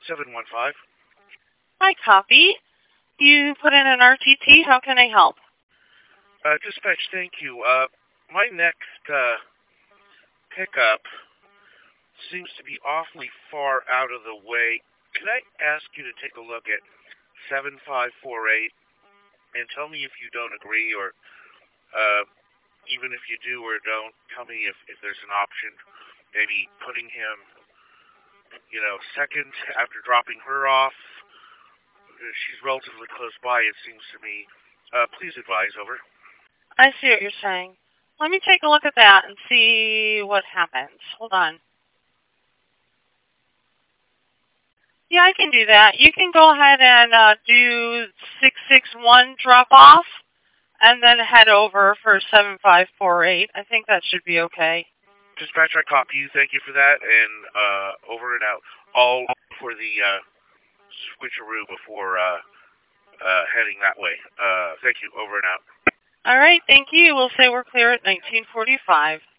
715. Hi, copy. You put in an RTT. How can I help? Dispatch, thank you. My next pickup seems to be awfully far out of the way. Can I ask you to take a look at 7548 and tell me if you don't agree, or even if you do or don't, tell me if there's an option, maybe putting him, second after dropping her off. She's relatively close by, it seems to me. Please advise, over. I see what you're saying. Let me take a look at that and see what happens. Hold on. Yeah, I can do that. You can go ahead and do 661 drop off and then head over for 7548. I think that should be okay. Dispatch, I copy you. Thank you for that, and over and out. All for the switcheroo before heading that way. Thank you, over and out. All right, thank you. We'll say we're clear at 1945.